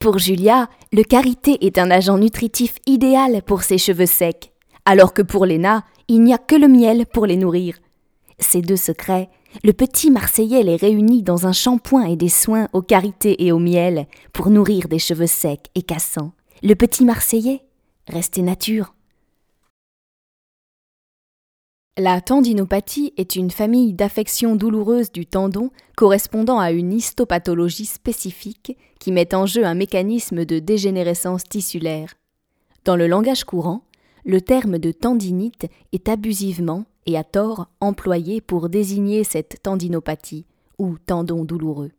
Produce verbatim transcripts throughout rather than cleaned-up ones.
Pour Julia, le karité est un agent nutritif idéal pour ses cheveux secs, alors que pour Léna, il n'y a que le miel pour les nourrir. Ces deux secrets, le petit Marseillais les réunit dans un shampoing et des soins au karité et au miel pour nourrir des cheveux secs et cassants. Le petit Marseillais, restez nature. La tendinopathie est une famille d'affections douloureuses du tendon correspondant à une histopathologie spécifique qui met en jeu un mécanisme de dégénérescence tissulaire. Dans le langage courant, le terme de tendinite est abusivement et à tort employé pour désigner cette tendinopathie ou tendon douloureux.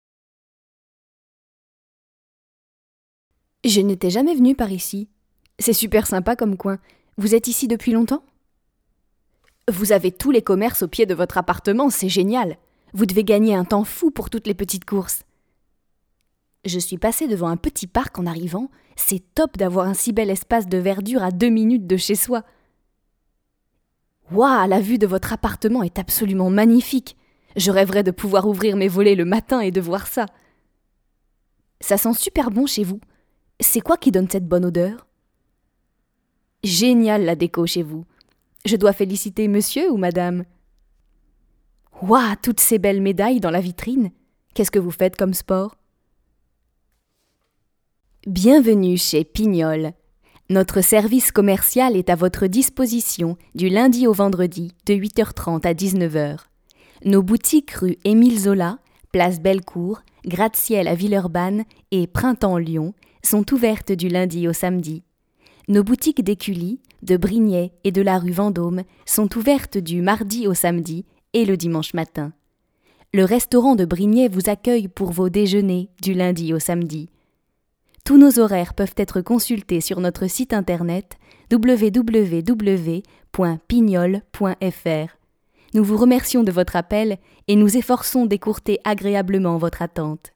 Je n'étais jamais venue par ici. C'est super sympa comme coin. Vous êtes ici depuis longtemps ? Vous avez tous les commerces au pied de votre appartement, c'est génial. Vous devez gagner un temps fou pour toutes les petites courses. Je suis passée devant un petit parc en arrivant. C'est top d'avoir un si bel espace de verdure à deux minutes de chez soi. Waouh, la vue de votre appartement est absolument magnifique. Je rêverais de pouvoir ouvrir mes volets le matin et de voir ça. Ça sent super bon chez vous. C'est quoi qui donne cette bonne odeur ? Génial la déco chez vous. Je dois féliciter monsieur ou madame ? Waouh, toutes ces belles médailles dans la vitrine. Qu'est-ce que vous faites comme sport ? Bienvenue chez Pignol. Notre service commercial est à votre disposition du lundi au vendredi de huit heures trente à dix-neuf heures. Nos boutiques rue Émile Zola, place Bellecour, Gratte-Ciel à Villeurbanne et Printemps Lyon sont ouvertes du lundi au samedi. Nos boutiques d'Écully, de Brignais et de la rue Vendôme sont ouvertes du mardi au samedi et le dimanche matin. Le restaurant de Brignais vous accueille pour vos déjeuners du lundi au samedi. Tous nos horaires peuvent être consultés sur notre site internet w w w point pignol point f r. Nous vous remercions de votre appel et nous efforçons d'écourter agréablement votre attente.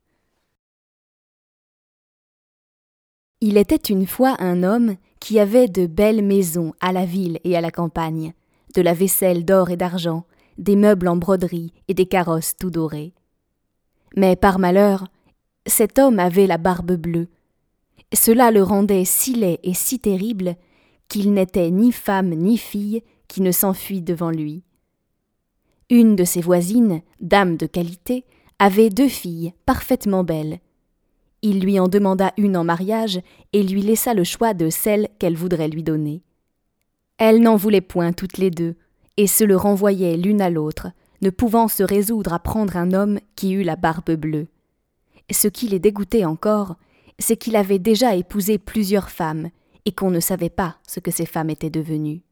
Il était une fois un homme qui avait de belles maisons à la ville et à la campagne, de la vaisselle d'or et d'argent, des meubles en broderie et des carrosses tout dorés. Mais par malheur, cet homme avait la barbe bleue. Cela le rendait si laid et si terrible qu'il n'était ni femme ni fille qui ne s'enfuit devant lui. Une de ses voisines, dame de qualité, avait deux filles parfaitement belles. Il lui en demanda une en mariage et lui laissa le choix de celle qu'elle voudrait lui donner. Elle n'en voulait point toutes les deux, et se le renvoyaient l'une à l'autre, ne pouvant se résoudre à prendre un homme qui eût la barbe bleue. Ce qui les dégoûtait encore, c'est qu'il avait déjà épousé plusieurs femmes, et qu'on ne savait pas ce que ces femmes étaient devenues.